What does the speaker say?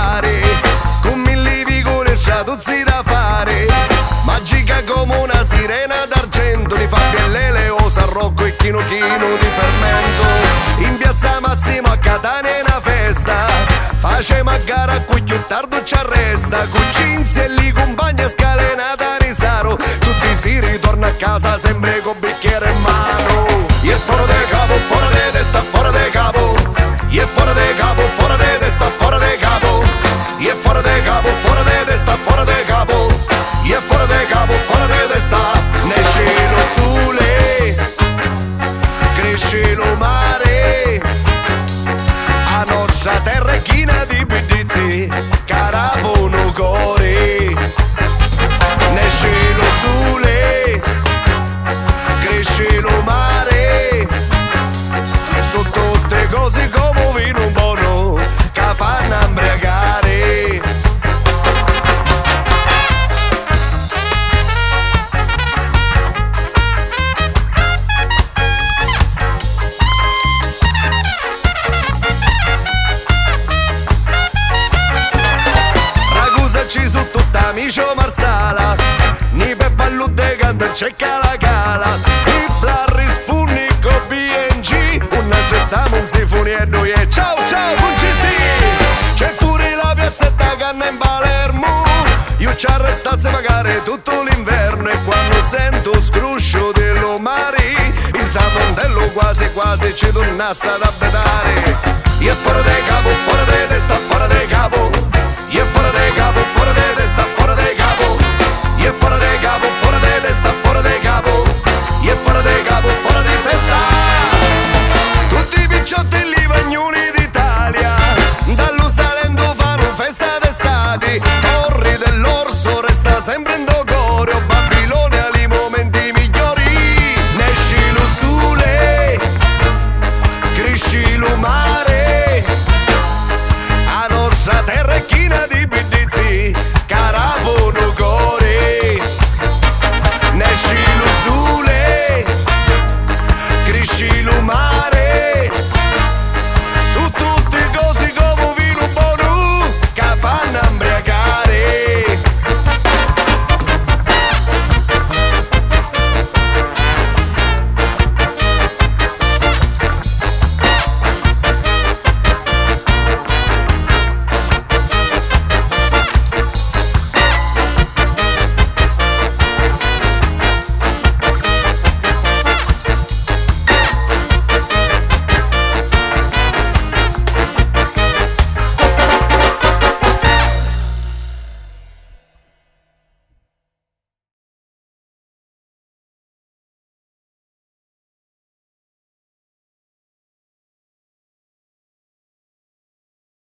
pari, con mille vigore e sciatuzzi da fare, magica come una sirena d'argento, di Fabielle Leosa, Rocco e chino chino di fermento. In piazza Massimo a Catania è una festa, facemo a gara a cui più tardi ci arresta, con Cinzia e li compagna scalenata risaro, tutti si ritorna a casa sempre con bicchiere in mano. E fuori de capo, fuori de testa, fuori de capo, e fuori de capo, fuori de testa, fuori de capo, e fuori de capo, fuori de testa, fuori de capo, e fuori de capo, fuori de testa. Nel cielo sole, cresce lo mare, a nostra terra è china di bidizi, caravono core. Nel cielo sole, cresce lo mare, sono tutte cose come vino buono che fanno imbriagare. Ragusaci su tutta amico Marsala, ni per ballude canta c'è la cala, i blarri spunni con BNG, un accezziamo un sifonietto e ciao ciao GT. C'è pure la piazzetta canna in Palermo, io ci arrestasse magari tutto l'inverno, e quando sento scruscio dello mare, il tramontello quasi quasi ci tornasse ad abitare. E fuori de capo, fuori de testa, fuori de capo,